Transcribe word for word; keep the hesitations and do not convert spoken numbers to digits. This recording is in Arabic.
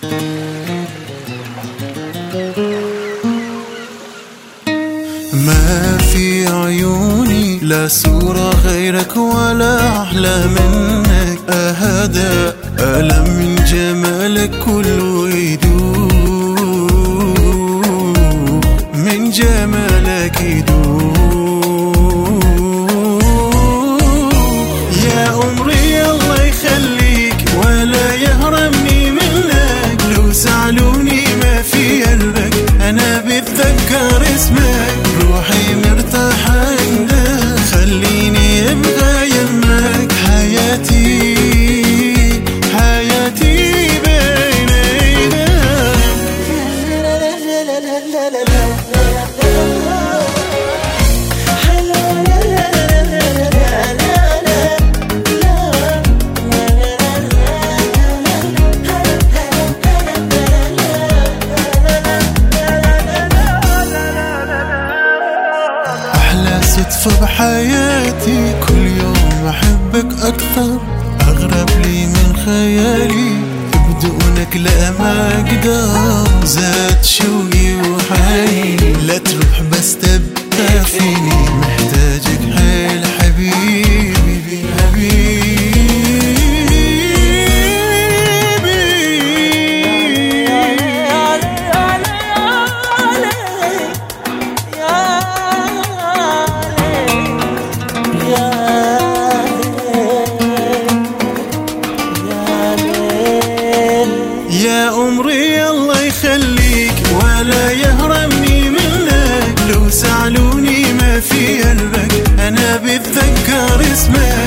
ما في عيوني لا صورة غيرك ولا أحلى منك، أهدى ألم من جمالك كله يدوب، من جمالك يدوب. يا عمري الله يخليك ولا يهرمني منك، لو سألوني ما في قلبك أنا بتذكر اسمك، روحي مرتاحة عندك خليني ابقى يمك، حياتي حياتي بين ايدك. صدفة بحياتي كل يوم أحبك أكثر، أغرب لي من خيالي بدونك لا ما أقدر، زاد شوقي وحنيني لا تروح بس تبقى فيني، محتاجك حيل حبيبي حبيبي. يا عمري الله يخليك ولا يهرمني منك، لو سألوني ما في قلبك أنا بتذكر اسمك.